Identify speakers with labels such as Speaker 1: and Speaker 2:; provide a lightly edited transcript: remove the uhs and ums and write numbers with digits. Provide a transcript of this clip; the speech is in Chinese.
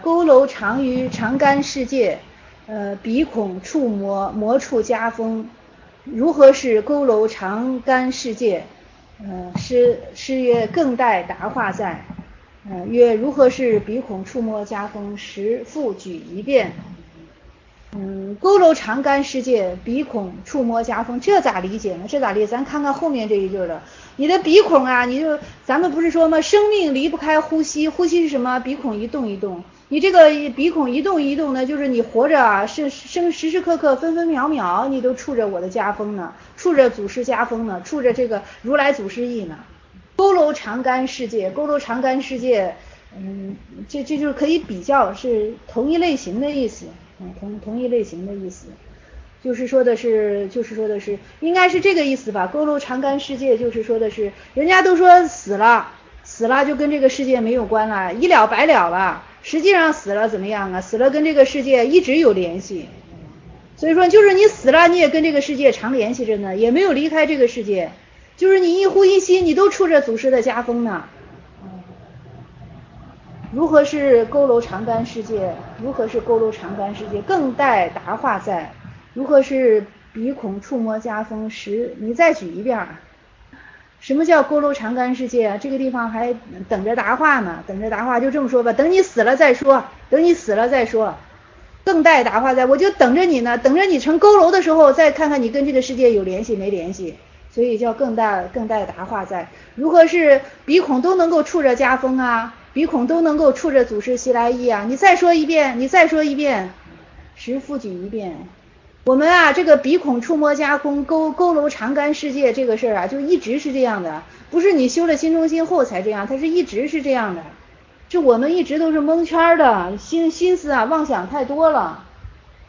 Speaker 1: 佝偻长于长干世界，鼻孔触摸，摸触家风。如何是佝偻长干世界？诗曰：更待答话在。曰：如何是鼻孔触摸家风？时复举一遍。佝偻长干世界，鼻孔触摸家风，这咋理解呢？这咋理解？咱看看后面这一句了。你的鼻孔啊，咱们不是说吗？生命离不开呼吸，呼吸是什么？鼻孔一动一动。你这个鼻孔一动一动呢，就是你活着啊，时时刻刻分分秒秒，你都触着我的家风呢，触着祖师家风呢，触着这个如来祖师意呢。佝偻长干世界，佝偻长干世界，这就是可以比较，是同一类型的意思。同一类型的意思，就是说的是应该是这个意思吧。佝偻长干世界就是说的是，人家都说死了就跟这个世界没有关了，一了百了了，实际上死了怎么样啊？死了跟这个世界一直有联系，所以说就是你死了你也跟这个世界常联系着呢，也没有离开这个世界，就是你一呼一吸你都触着祖师的家风呢。如何是佝偻长干世界？如何是佝偻长干世界？更待答话在。如何是鼻孔触摸家风时？你再举一遍。什么叫佝偻长干世界啊？这个地方还等着答话呢，等着答话，就这么说吧，等你死了再说，等你死了再说。更待答话在，我就等着你呢，等着你成佝偻的时候，再看看你跟这个世界有联系没联系。所以叫更待答话在。如何是鼻孔都能够触着家风啊？鼻孔都能够触着祖师西来意啊！你再说一遍，时复举一遍。我们啊，这个鼻孔触摸家风，佝偻长干世界这个事儿啊，就一直是这样的，不是你修了心中心后才这样，它是一直是这样的。这我们一直都是蒙圈的，心思啊妄想太多了。